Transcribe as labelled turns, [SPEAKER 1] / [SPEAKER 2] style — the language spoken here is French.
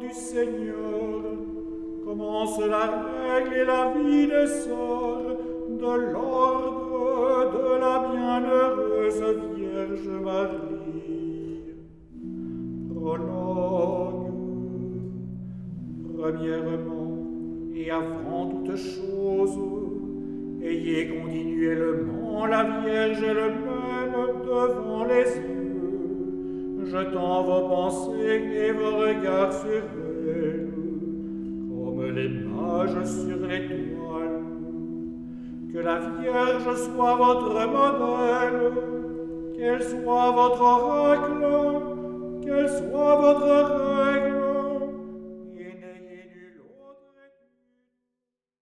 [SPEAKER 1] du Seigneur. Commence la règle et la vie des sorts de l'ordre de la bienheureuse Vierge Marie. Prologue. Premièrement, et avant toute chose, ayez continuellement la Vierge elle-même devant les yeux, jetant vos pensées et vos regards sur elle, comme les mages sur l'étoile. Que la Vierge soit votre modèle, qu'elle soit votre oracle, qu'elle soit votre règle,